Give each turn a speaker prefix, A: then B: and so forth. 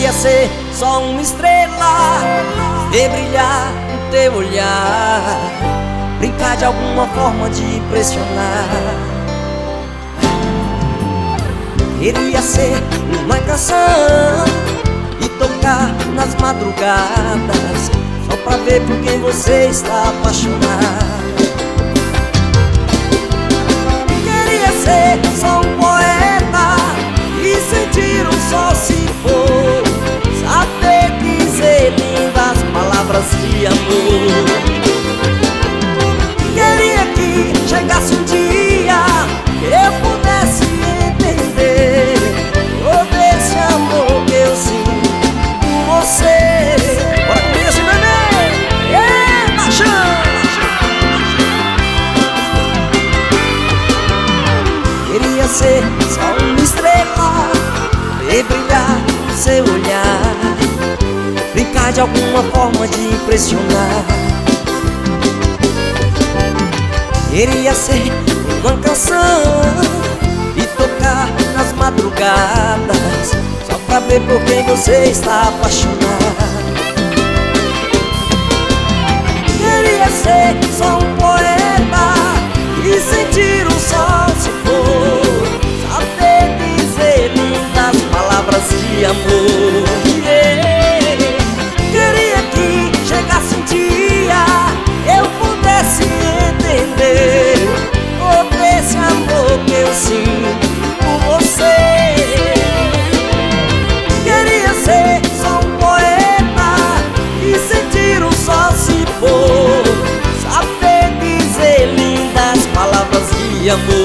A: Queria ser só uma estrela e brilhar no teu olhar, brincar de alguma forma de impressionar. Queria ser uma canção e tocar nas madrugadas, só pra ver por quem você está apaixonado. Queria ser só um poeta e sentir o sol se for, saber dizer lindas palavras de amor. Queria que chegasse um dia que eu pudesse entender todo esse amor que eu sinto por você. Bora com isso, bebê! É, paixão! Queria ser só uma estrela e brilhar no seu olhar, brincar de alguma forma de impressionar. Queria ser uma canção e tocar nas madrugadas, só pra ver por quem você está apaixonado. Queria ser só um poeta e sentir o sol se for, saber dizer lindas palavras de amor. Queria que chegasse um dia eu pudesse entender todo esse amor que eu sinto por você. Queria ser só um poeta e sentir o sol se for, saber dizer lindas palavras de amor.